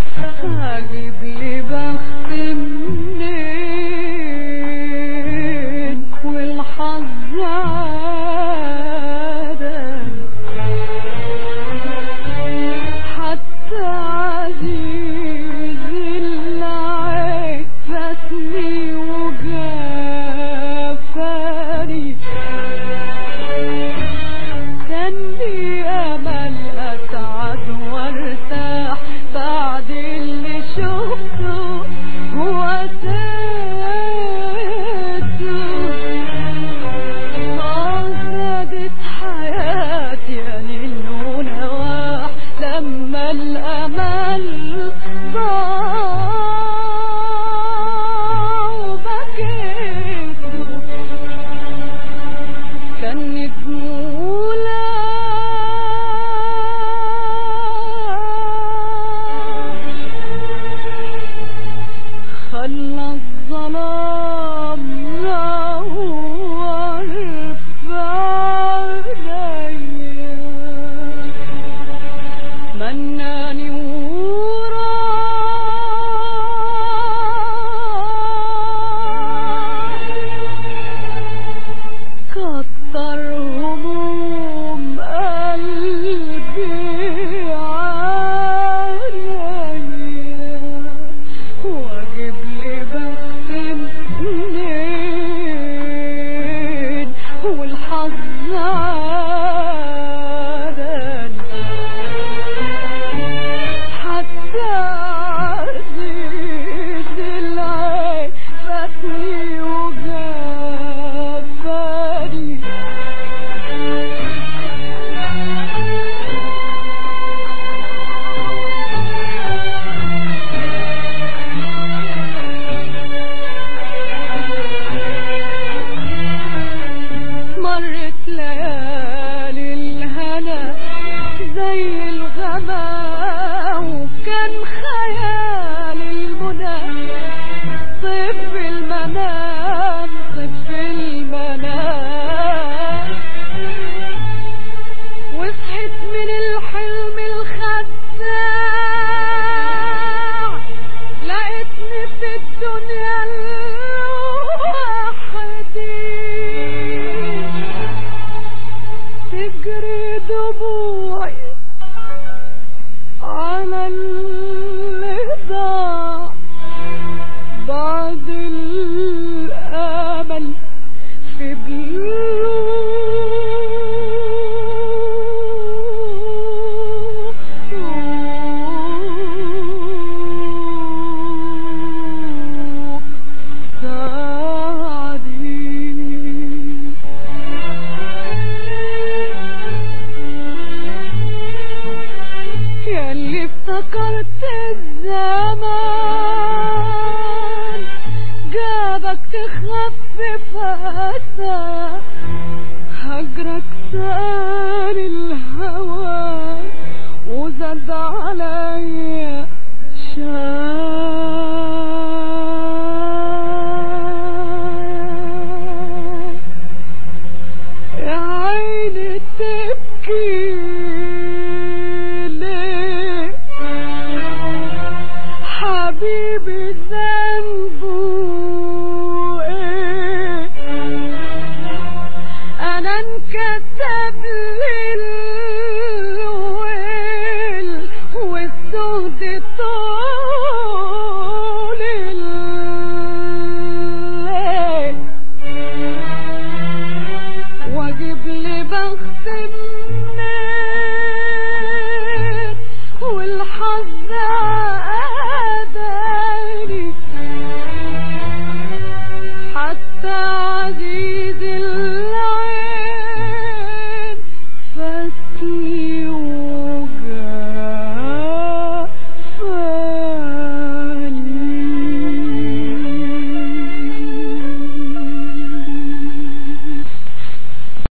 هجيب لي بخت منين والحظ عادل، حتى عزيز العين فاتني وجافاني، كان لي امل اسعد وارتاح بعد اللي شفته واسيته. زادت حياتي انين ونواح لما الامل ضاع وبكيته، كان نجمولا خلى الظلام نور في عينيا، مناني وراح كتر هموم قلبي عليا، واجيب لي بخت منين والحظ عادل، حتى عزيز العين فاتني وجافاني، مرت ليالي الهنا زي الغمام، وكان خيال المنى طيف في المنام، طيف في المنام، وصحيت من الحلم الخداع لقيتني في الدنيا لوحدي، تجري دموعي على اللي ضاع بعد الامل في سعدي. ياللي افتكرت الزمان جابك تخفف أسى هجرك سأل